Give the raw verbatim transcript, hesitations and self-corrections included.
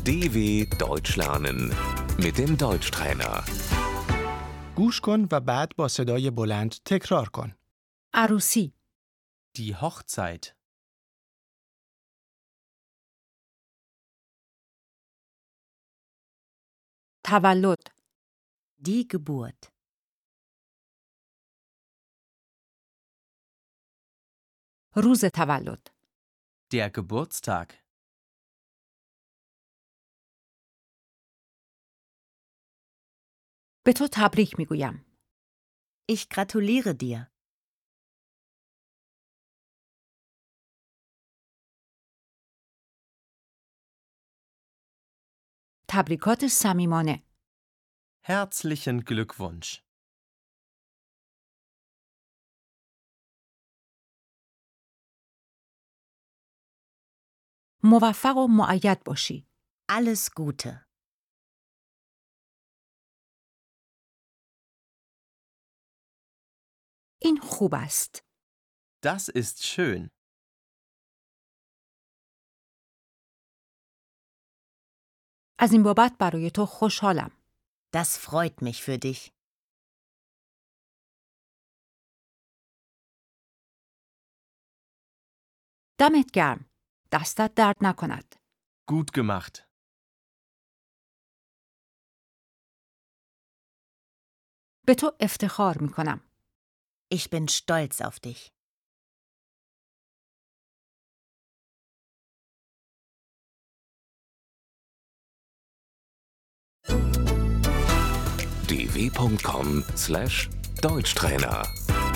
D W Deutsch lernen mit dem Deutschtrainer. گوش کن و بعد با صدای بلند تکرار کن. عروسی، Die Hochzeit. تولد، Die Geburt. روز تولد، Der Geburtstag. به تو تبریک میگویم. Ich gratuliere dir. تبریکات صمیمانه، Herzlichen Glückwunsch. موفق و مؤید باشی. Alles Gute. این خوب است. Das ist schön. از این بابت برای تو خوشحالم. Das freut mich für dich. دمت گرم. دستت درد نکند. Gut gemacht. به تو افتخار میکنم. Ich bin stolz auf dich. d w punkt com slash Deutschtrainer